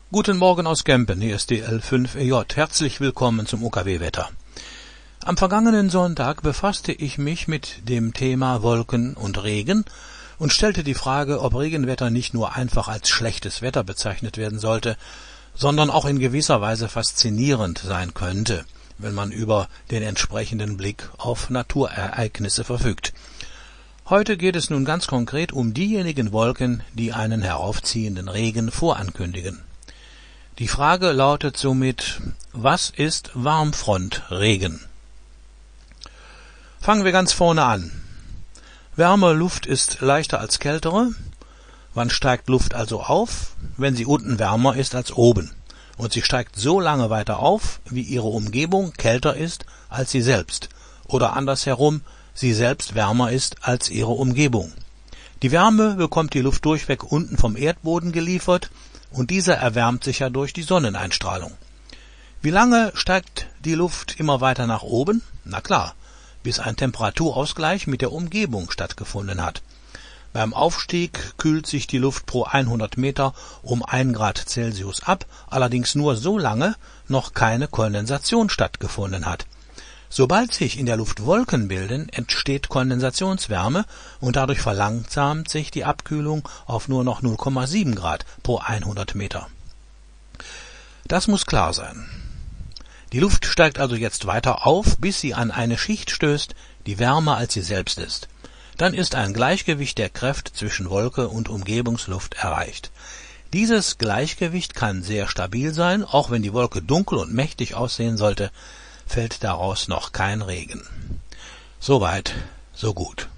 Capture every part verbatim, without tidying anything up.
Guten Morgen aus Kempen, hier ist die L fünf E J. Herzlich willkommen zum U K W-Wetter. Am vergangenen Sonntag befasste ich mich mit dem Thema Wolken und Regen und stellte die Frage, ob Regenwetter nicht nur einfach als schlechtes Wetter bezeichnet werden sollte, sondern auch in gewisser Weise faszinierend sein könnte, wenn man über den entsprechenden Blick auf Naturereignisse verfügt. Heute geht es nun ganz konkret um diejenigen Wolken, die einen heraufziehenden Regen vorankündigen. Die Frage lautet somit, was ist Warmfrontregen? Fangen wir ganz vorne an. Wärme Luft ist leichter als kältere. Wann steigt Luft also auf? Wenn sie unten wärmer ist als oben. Und sie steigt so lange weiter auf, wie ihre Umgebung kälter ist als sie selbst. Oder andersherum, sie selbst wärmer ist als ihre Umgebung. Die Wärme bekommt die Luft durchweg unten vom Erdboden geliefert, und dieser erwärmt sich ja durch die Sonneneinstrahlung. Wie lange steigt die Luft immer weiter nach oben? Na klar, bis ein Temperaturausgleich mit der Umgebung stattgefunden hat. Beim Aufstieg kühlt sich die Luft pro hundert Meter um ein Grad Celsius ab, allerdings nur so lange noch keine Kondensation stattgefunden hat. Sobald sich in der Luft Wolken bilden, entsteht Kondensationswärme und dadurch verlangsamt sich die Abkühlung auf nur noch null Komma sieben Grad pro hundert Meter. Das muss klar sein. Die Luft steigt also jetzt weiter auf, bis sie an eine Schicht stößt, die wärmer als sie selbst ist. Dann ist ein Gleichgewicht der Kräfte zwischen Wolke und Umgebungsluft erreicht. Dieses Gleichgewicht kann sehr stabil sein, auch wenn die Wolke dunkel und mächtig aussehen sollte, fällt daraus noch kein Regen. Soweit, so gut.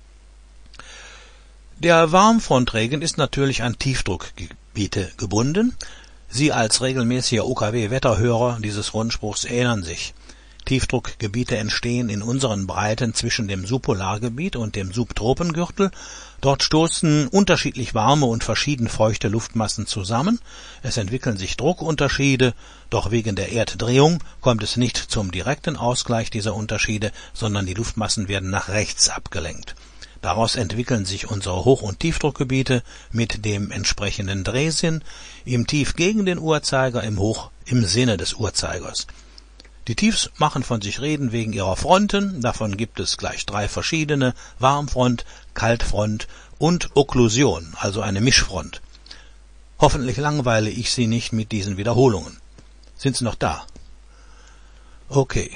Der Warmfrontregen ist natürlich an Tiefdruckgebiete gebunden. Sie als regelmäßiger U K W-Wetterhörer dieses Rundspruchs erinnern sich. Tiefdruckgebiete entstehen in unseren Breiten zwischen dem Subpolargebiet und dem Subtropengürtel. Dort stoßen unterschiedlich warme und verschieden feuchte Luftmassen zusammen. Es entwickeln sich Druckunterschiede, doch wegen der Erddrehung kommt es nicht zum direkten Ausgleich dieser Unterschiede, sondern die Luftmassen werden nach rechts abgelenkt. Daraus entwickeln sich unsere Hoch- und Tiefdruckgebiete mit dem entsprechenden Drehsinn, im Tief gegen den Uhrzeiger, im Hoch im Sinne des Uhrzeigers. Die Tiefs machen von sich reden wegen ihrer Fronten, davon gibt es gleich drei verschiedene, Warmfront, Kaltfront und Okklusion, also eine Mischfront. Hoffentlich langweile ich Sie nicht mit diesen Wiederholungen. Sind Sie noch da? Okay.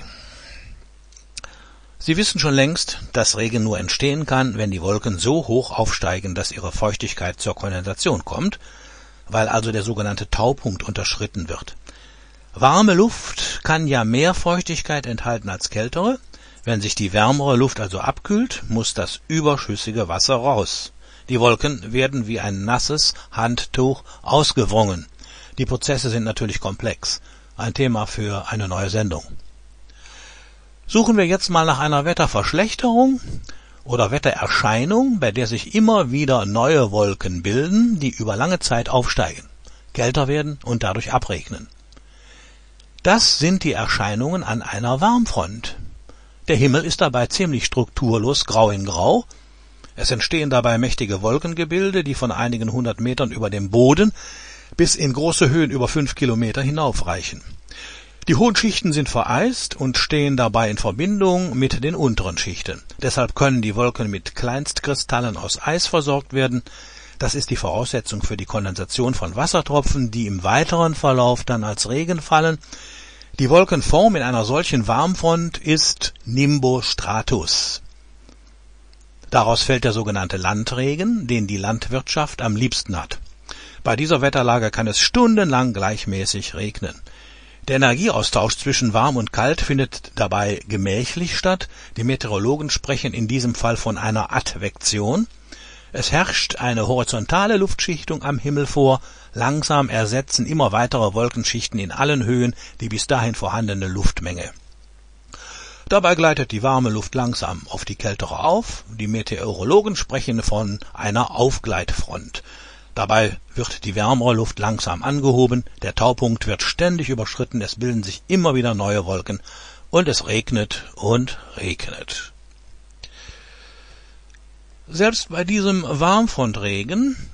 Sie wissen schon längst, dass Regen nur entstehen kann, wenn die Wolken so hoch aufsteigen, dass ihre Feuchtigkeit zur Kondensation kommt, weil also der sogenannte Taupunkt unterschritten wird. Warme Luft kann ja mehr Feuchtigkeit enthalten als kältere. Wenn sich die wärmere Luft also abkühlt, muss das überschüssige Wasser raus. Die Wolken werden wie ein nasses Handtuch ausgewrungen. Die Prozesse sind natürlich komplex. Ein Thema für eine neue Sendung. Suchen wir jetzt mal nach einer Wetterverschlechterung oder Wettererscheinung, bei der sich immer wieder neue Wolken bilden, die über lange Zeit aufsteigen, kälter werden und dadurch abregnen. Das sind die Erscheinungen an einer Warmfront. Der Himmel ist dabei ziemlich strukturlos grau in grau. Es entstehen dabei mächtige Wolkengebilde, die von einigen hundert Metern über dem Boden bis in große Höhen über fünf Kilometer hinaufreichen. Die hohen Schichten sind vereist und stehen dabei in Verbindung mit den unteren Schichten. Deshalb können die Wolken mit Kleinstkristallen aus Eis versorgt werden. Das ist die Voraussetzung für die Kondensation von Wassertropfen, die im weiteren Verlauf dann als Regen fallen. Die Wolkenform in einer solchen Warmfront ist Nimbostratus. Daraus fällt der sogenannte Landregen, den die Landwirtschaft am liebsten hat. Bei dieser Wetterlage kann es stundenlang gleichmäßig regnen. Der Energieaustausch zwischen warm und kalt findet dabei gemächlich statt. Die Meteorologen sprechen in diesem Fall von einer Advektion. Es herrscht eine horizontale Luftschichtung am Himmel vor, langsam ersetzen immer weitere Wolkenschichten in allen Höhen die bis dahin vorhandene Luftmenge. Dabei gleitet die warme Luft langsam auf die kältere auf, die Meteorologen sprechen von einer Aufgleitfront. Dabei wird die wärmere Luft langsam angehoben, der Taupunkt wird ständig überschritten, es bilden sich immer wieder neue Wolken und es regnet und regnet. Selbst bei diesem Warmfrontregen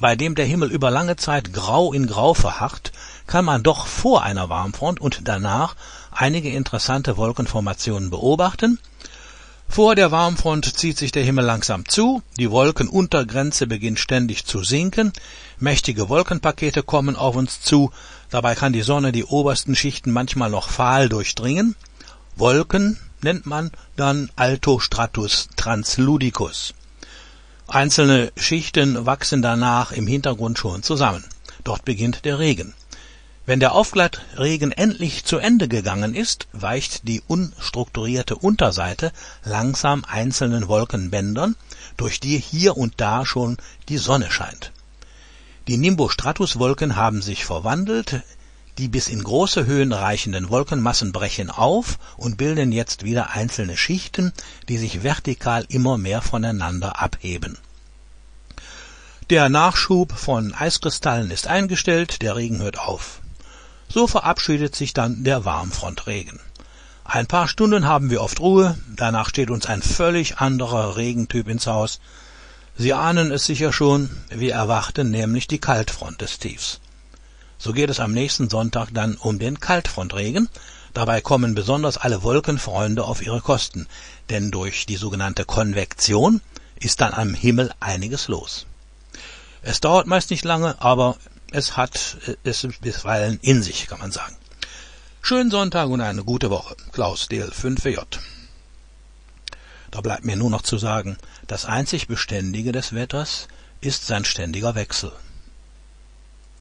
bei dem der Himmel über lange Zeit grau in grau verharrt, kann man doch vor einer Warmfront und danach einige interessante Wolkenformationen beobachten. Vor der Warmfront zieht sich der Himmel langsam zu, die Wolkenuntergrenze beginnt ständig zu sinken, mächtige Wolkenpakete kommen auf uns zu, dabei kann die Sonne die obersten Schichten manchmal noch fahl durchdringen. Wolken nennt man dann Altostratus transludicus. Einzelne Schichten wachsen danach im Hintergrund schon zusammen. Dort beginnt der Regen. Wenn der Aufglattregen endlich zu Ende gegangen ist, weicht die unstrukturierte Unterseite langsam einzelnen Wolkenbändern, durch die hier und da schon die Sonne scheint. Die Nimbostratuswolken haben sich verwandelt, die bis in große Höhen reichenden Wolkenmassen brechen auf und bilden jetzt wieder einzelne Schichten, die sich vertikal immer mehr voneinander abheben. Der Nachschub von Eiskristallen ist eingestellt, der Regen hört auf. So verabschiedet sich dann der Warmfrontregen. Ein paar Stunden haben wir oft Ruhe, danach steht uns ein völlig anderer Regentyp ins Haus. Sie ahnen es sicher schon, wir erwarten nämlich die Kaltfront des Tiefs. So geht es am nächsten Sonntag dann um den Kaltfrontregen. Dabei kommen besonders alle Wolkenfreunde auf ihre Kosten, denn durch die sogenannte Konvektion ist dann am Himmel einiges los. Es dauert meist nicht lange, aber es hat es bisweilen in sich, kann man sagen. Schönen Sonntag und eine gute Woche. Klaus D L fünf W J. Da bleibt mir nur noch zu sagen, das einzig Beständige des Wetters ist sein ständiger Wechsel.